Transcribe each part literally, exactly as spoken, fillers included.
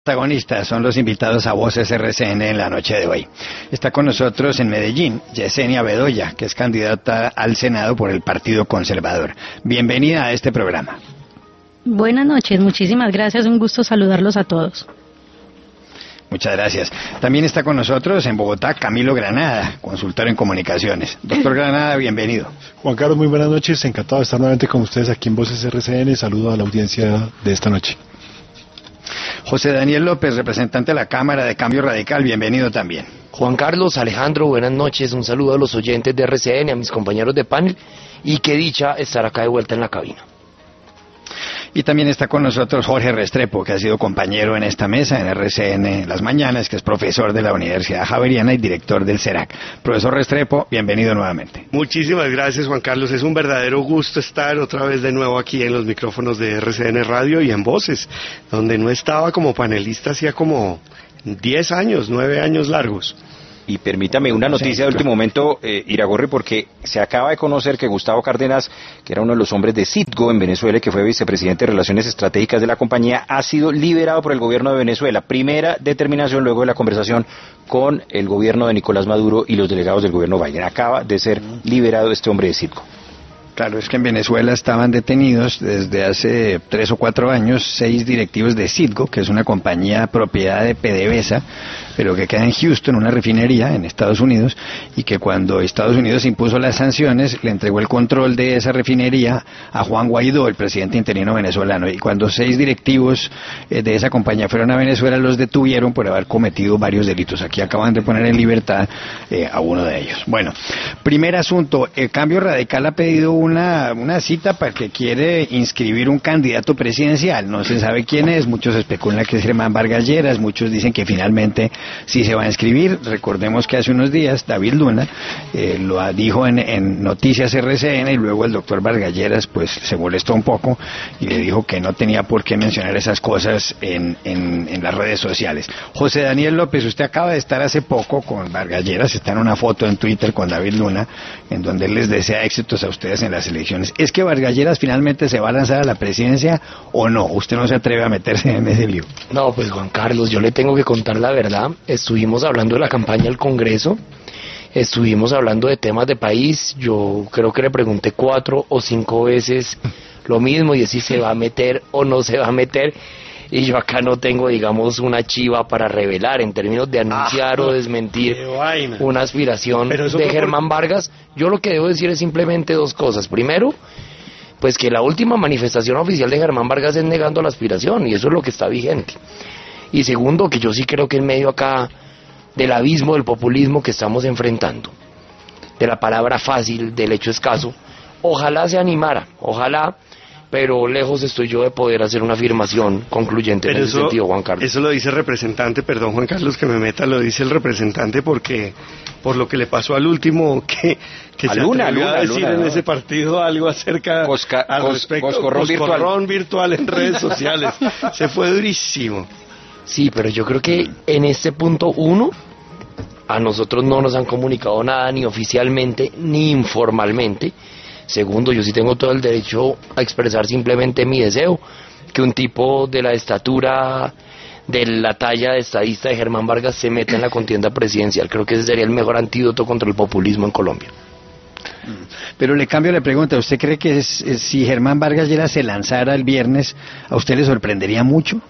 protagonistas son los invitados a Voces R C N en la noche de hoy. Está con nosotros en Medellín Yesenia Bedoya, que es candidata al Senado por el Partido Conservador. Bienvenida a este programa. Buenas noches, muchísimas gracias, un gusto saludarlos a todos. Muchas gracias. También está con nosotros en Bogotá Camilo Granada, consultor en comunicaciones. Doctor Granada, bienvenido. Juan Carlos, muy buenas noches. Encantado de estar nuevamente con ustedes aquí en Voces R C N. Saludo a la audiencia de esta noche. José Daniel López, representante de la Cámara de Cambio Radical, bienvenido también. Juan Carlos, Alejandro, buenas noches. Un saludo a los oyentes de R C N, a mis compañeros de panel, y qué dicha estar acá de vuelta en la cabina. Y también está con nosotros Jorge Restrepo, que ha sido compañero en esta mesa en R C N Las Mañanas, que es profesor de la Universidad Javeriana y director del CERAC. Profesor Restrepo, bienvenido nuevamente. Muchísimas gracias, Juan Carlos. Es un verdadero gusto estar otra vez de nuevo aquí en los micrófonos de R C N Radio y en Voces, donde no estaba como panelista hacía como diez años, nueve años largos. Y permítame una noticia sí, de último momento, eh, Iragorri, porque se acaba de conocer que Gustavo Cárdenas, que era uno de los hombres de Citgo en Venezuela y que fue vicepresidente de Relaciones Estratégicas de la compañía, ha sido liberado por el gobierno de Venezuela. Primera determinación luego de la conversación con el gobierno de Nicolás Maduro y los delegados del gobierno Biden. Acaba de ser liberado este hombre de Citgo. Claro, es que en Venezuela estaban detenidos desde hace tres o cuatro años seis directivos de Citgo, que es una compañía propiedad de PDVSA, pero que queda en Houston, una refinería en Estados Unidos, y que cuando Estados Unidos impuso las sanciones, le entregó el control de esa refinería a Juan Guaidó, el presidente interino venezolano, y cuando seis directivos eh, de esa compañía fueron a Venezuela, los detuvieron por haber cometido varios delitos. Aquí acaban de poner en libertad eh, a uno de ellos. Bueno, primer asunto, el Cambio Radical ha pedido un Una, una cita para que quiere inscribir un candidato presidencial. No se sabe quién es, muchos especulan que es Germán Vargas Lleras, muchos dicen que finalmente sí se va a inscribir. Recordemos que hace unos días David Luna eh, lo dijo en, en Noticias R C N y luego el doctor Vargas Lleras pues se molestó un poco y le dijo que no tenía por qué mencionar esas cosas en, en, en las redes sociales. José Daniel López, usted acaba de estar hace poco con Vargas Lleras, está en una foto en Twitter con David Luna en donde él les desea éxitos a ustedes en las elecciones. ¿Es que Vargas Lleras finalmente se va a lanzar a la presidencia o no? ¿Usted no se atreve a meterse en ese lío? No, pues Juan Carlos, yo le tengo que contar la verdad. Estuvimos hablando de la campaña al Congreso, estuvimos hablando de temas de país. Yo creo que le pregunté cuatro o cinco veces lo mismo y es si se va a meter o no se va a meter. Y yo acá no tengo, digamos, una chiva para revelar en términos de anunciar ah, o desmentir una aspiración de Germán por... Vargas. Yo lo que debo decir es simplemente dos cosas. Primero, pues que la última manifestación oficial de Germán Vargas es negando la aspiración, y eso es lo que está vigente. Y segundo, que yo sí creo que en medio acá del abismo del populismo que estamos enfrentando, de la palabra fácil, del hecho escaso, ojalá se animara, ojalá... pero lejos estoy yo de poder hacer una afirmación concluyente pero en ese eso, sentido, Juan Carlos. Eso lo dice el representante, perdón Juan Carlos que me meta, lo dice el representante porque por lo que le pasó al último que, que a se Luna, atrevió Luna, a decir Luna, en ¿no? ese partido algo acerca Cosca, al cos, respecto, coscorrón, coscorrón virtual. virtual en redes sociales, se fue durísimo. Sí, pero yo creo que en este punto uno, a nosotros no nos han comunicado nada ni oficialmente ni informalmente. Segundo, yo sí tengo todo el derecho a expresar simplemente mi deseo que un tipo de la estatura, de la talla de estadista de Germán Vargas se meta en la contienda presidencial. Creo que ese sería el mejor antídoto contra el populismo en Colombia. Pero le cambio la pregunta, ¿usted cree que es, es, si Germán Vargas Lleras se lanzara el viernes, a usted le sorprendería mucho?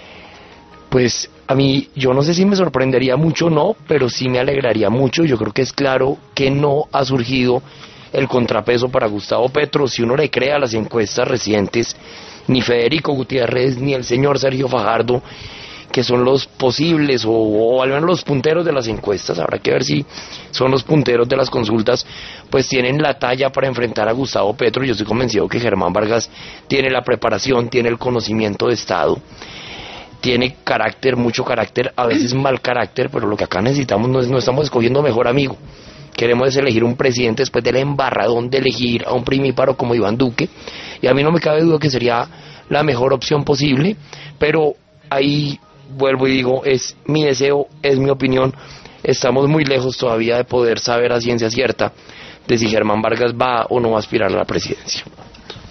Pues a mí, yo no sé si me sorprendería mucho o no, pero sí me alegraría mucho. Yo creo que es claro que no ha surgido el contrapeso para Gustavo Petro. Si uno le cree a las encuestas recientes, ni Federico Gutiérrez ni el señor Sergio Fajardo, que son los posibles o, o al menos los punteros de las encuestas, habrá que ver si son los punteros de las consultas, pues tienen la talla para enfrentar a Gustavo Petro. Yo estoy convencido que Germán Vargas tiene la preparación, tiene el conocimiento de Estado, tiene carácter, mucho carácter, a veces mal carácter, pero lo que acá necesitamos no es, no estamos escogiendo mejor amigo. Queremos elegir un presidente después del embarradón de elegir a un primíparo como Iván Duque, y a mí no me cabe duda que sería la mejor opción posible, pero ahí vuelvo y digo, es mi deseo, es mi opinión. Estamos muy lejos todavía de poder saber a ciencia cierta de si Germán Vargas va o no va a aspirar a la presidencia.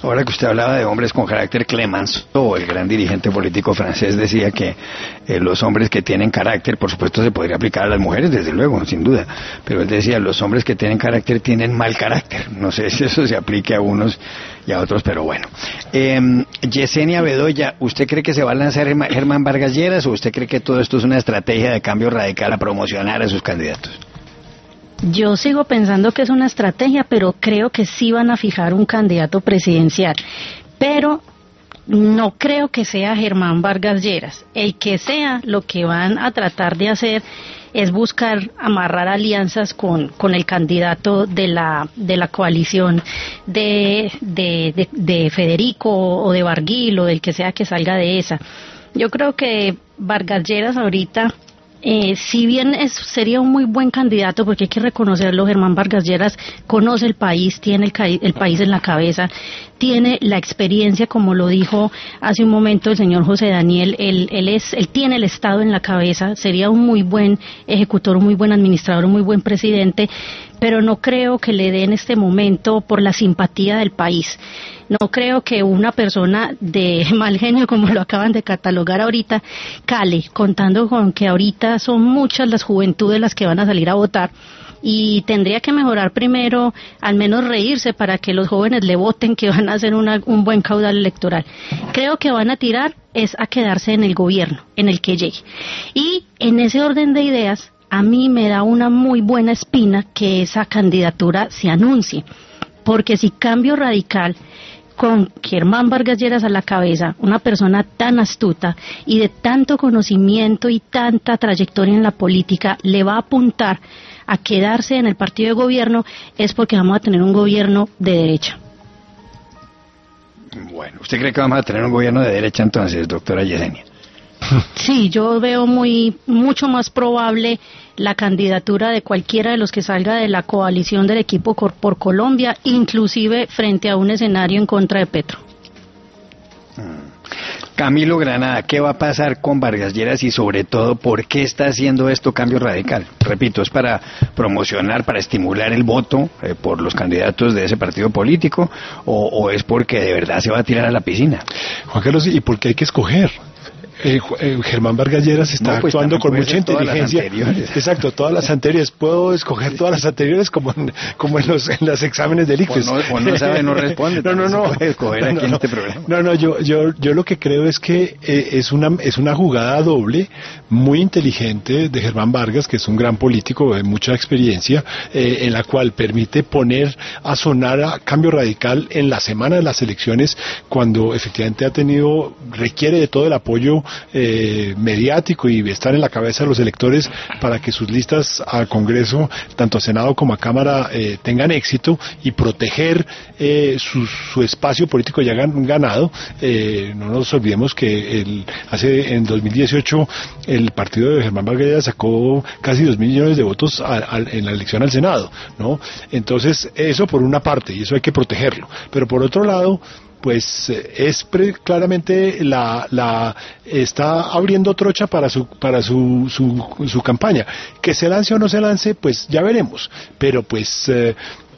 Ahora que usted hablaba de hombres con carácter, Clemenceau, el gran dirigente político francés, decía que eh, los hombres que tienen carácter, por supuesto se podría aplicar a las mujeres, desde luego, sin duda, pero él decía, los hombres que tienen carácter tienen mal carácter. No sé si eso se aplique a unos y a otros, pero bueno. Eh, Yesenia Bedoya, ¿usted cree que se va a lanzar Germán Vargas Lleras o usted cree que todo esto es una estrategia de cambio radical a promocionar a sus candidatos? Yo sigo pensando que es una estrategia, pero creo que sí van a fijar un candidato presidencial. Pero no creo que sea Germán Vargas Lleras. El que sea, lo que van a tratar de hacer es buscar amarrar alianzas con, con el candidato de la de la coalición de, de, de, de Federico o de Barguil o del que sea que salga de esa. Yo creo que Vargas Lleras ahorita, Eh, si bien es, sería un muy buen candidato, porque hay que reconocerlo, Germán Vargas Lleras conoce el país, tiene el, el país en la cabeza, tiene la experiencia, como lo dijo hace un momento el señor José Daniel, él, él, es, él tiene el Estado en la cabeza, sería un muy buen ejecutor, un muy buen administrador, un muy buen presidente, pero no creo que le dé en este momento por la simpatía del país. No creo que una persona de mal genio, como lo acaban de catalogar ahorita, cale, contando con que ahorita son muchas las juventudes las que van a salir a votar, y tendría que mejorar primero, al menos reírse para que los jóvenes le voten, que van a hacer una, un buen caudal electoral. Creo que van a tirar es a quedarse en el gobierno, en el que llegue. Y en ese orden de ideas, a mí me da una muy buena espina que esa candidatura se anuncie, porque si Cambio Radical, con Germán Vargas Lleras a la cabeza, una persona tan astuta y de tanto conocimiento y tanta trayectoria en la política, le va a apuntar a quedarse en el partido de gobierno, es porque vamos a tener un gobierno de derecha. Bueno, ¿usted cree que vamos a tener un gobierno de derecha entonces, doctora Yesenia? Sí, yo veo muy mucho más probable la candidatura de cualquiera de los que salga de la coalición del equipo por Colombia, inclusive frente a un escenario en contra de Petro. Camilo Granada, ¿qué va a pasar con Vargas Lleras y sobre todo por qué está haciendo esto Cambio Radical? Repito, ¿es para promocionar, para estimular el voto eh, por los candidatos de ese partido político o, o es porque de verdad se va a tirar a la piscina? Juan Carlos, ¿y por qué hay que escoger? Eh, eh, Germán Vargas Lleras está no, pues actuando con mucha inteligencia. Exacto, todas las anteriores. Puedo escoger todas las anteriores como en, como en los en los exámenes del I C F E S. O no, o no sabe, no responde. No, no, no. Se escoger no, aquí no, en este programa. No, no, yo, yo, yo lo que creo es que eh, es una es una jugada doble muy inteligente de Germán Vargas, que es un gran político de mucha experiencia, eh, en la cual permite poner a sonar a Cambio Radical en la semana de las elecciones, cuando efectivamente ha tenido, requiere de todo el apoyo Eh, mediático y estar en la cabeza de los electores para que sus listas al Congreso, tanto a Senado como a Cámara, eh, tengan éxito y proteger eh, su, su espacio político ya gan, ganado. Eh, no nos olvidemos que el, hace en dos mil dieciocho el partido de Germán Vargas Lleras sacó casi dos mil millones de votos a, a, en la elección al Senado, ¿no? Entonces, eso por una parte, y eso hay que protegerlo. Pero por otro lado, pues es pre, claramente la, la está abriendo trocha para su para su, su su campaña. Que se lance o no se lance, pues ya veremos. Pero pues eh,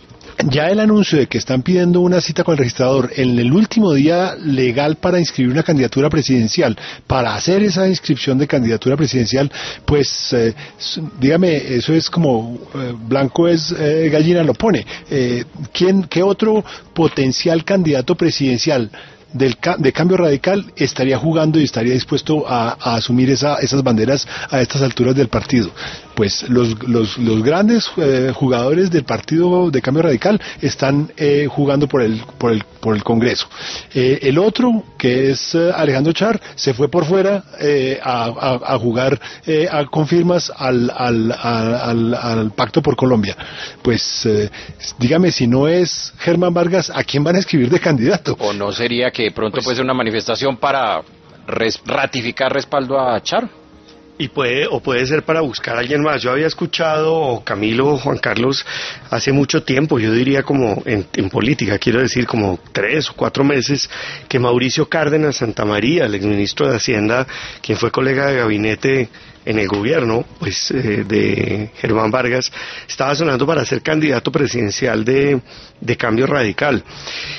ya el anuncio de que están pidiendo una cita con el registrador en el último día legal para inscribir una candidatura presidencial, para hacer esa inscripción de candidatura presidencial, pues eh, dígame, eso es como eh, blanco es eh, gallina lo pone. Eh, ¿quién, qué otro potencial candidato presidencial del de Cambio Radical estaría jugando y estaría dispuesto a, a asumir esa, esas banderas a estas alturas del partido? Pues los, los, los grandes eh, jugadores del partido de Cambio Radical están eh, jugando por el, por el, por el Congreso. Eh, el otro, que es eh, Alejandro Char, se fue por fuera eh, a, a, a jugar eh, a, con firmas al, al, al, al, al Pacto por Colombia. Pues eh, dígame, si no es Germán Vargas, ¿a quién van a escribir de candidato? ¿O no sería que de pronto pues, puede ser una manifestación para res, ratificar respaldo a Char? Y puede, o puede ser para buscar a alguien más. Yo había escuchado, Camilo, Juan Carlos, hace mucho tiempo, yo diría como en, en política, quiero decir como tres o cuatro meses, que Mauricio Cárdenas Santamaría, el exministro de Hacienda, quien fue colega de gabinete en el gobierno, pues, eh, de Germán Vargas, estaba sonando para ser candidato presidencial de, de Cambio Radical.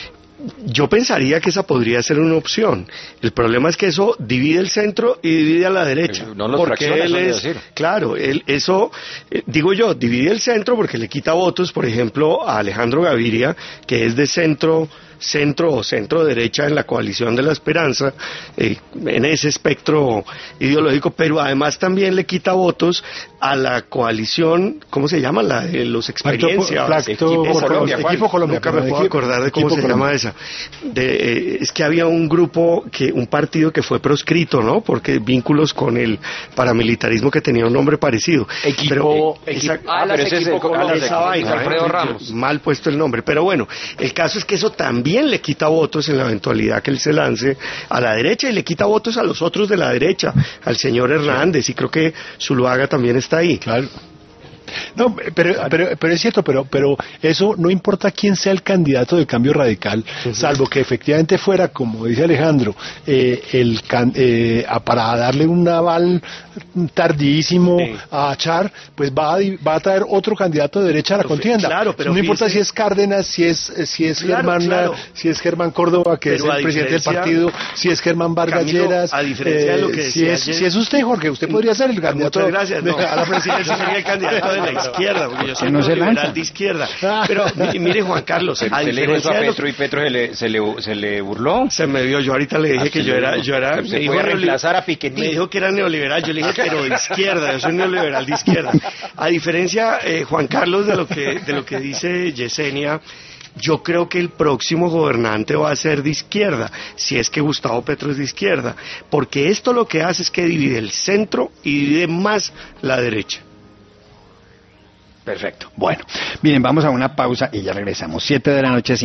yo pensaría que esa podría ser una opción. El problema es que eso divide el centro y divide a la derecha. No los porque fracciona, él eso es, decir. claro, él, eso, eh, digo yo, divide el centro porque le quita votos, por ejemplo, a Alejandro Gaviria, que es de centro centro o centro derecha en la coalición de la esperanza, eh, en ese espectro ideológico, pero además también le quita votos a la coalición, ¿cómo se llama? La de los experiencia. Pacto, equipo, Pacto Colombia, equipo Colombia. Nunca me puedo equipo, acordar de cómo se Colombia. llama esa. De, eh, es que había un grupo, que un partido que fue proscrito, ¿no? Porque vínculos con el paramilitarismo que tenía un nombre parecido. Equipo, pero, eh, equipo, esa, ah, pero ese es el, Colombia, esa vaina, Alfredo ¿eh? Ramos. Mal puesto el nombre, pero bueno, el caso es que eso también le quita votos en la eventualidad que él se lance a la derecha y le quita votos a los otros de la derecha, al señor Hernández, y creo que Zuluaga también está ahí. Claro. No, pero, pero, pero es cierto, pero, pero eso no importa quién sea el candidato del cambio radical, uh-huh. salvo que efectivamente fuera, como dice Alejandro, eh, el can, eh, a, para darle un aval tardísimo sí. a Char, pues va a, va a traer otro candidato de derecha a la pero, contienda. Claro, pero no fíjese, importa si es Cárdenas, si es, si es claro, Germán, claro. si es Germán Córdoba, que pero es el presidente del partido, si es Germán Vargas Lleras, a diferencia eh, de lo que si es, si es usted, Jorge, usted podría ser el candidato. Muchas gracias. No, a la presidencia sería el candidato de la izquierda, porque yo soy no liberal de izquierda. Pero mire, Juan Carlos, a diferencia de Petro, y Petro se le, se, le, se le burló. Se me vio, yo ahorita le dije ah, que yo era, yo era, se me puede reemplazar a Piketty. Me dijo que era neoliberal, yo le dije, pero de izquierda, yo soy neoliberal de izquierda. A diferencia, eh, Juan Carlos, de lo que, de lo que dice Yesenia, yo creo que el próximo gobernante va a ser de izquierda, si es que Gustavo Petro es de izquierda, porque esto lo que hace es que divide el centro y divide más la derecha. Perfecto. Bueno, miren, vamos a una pausa y ya regresamos. Siete de la noche.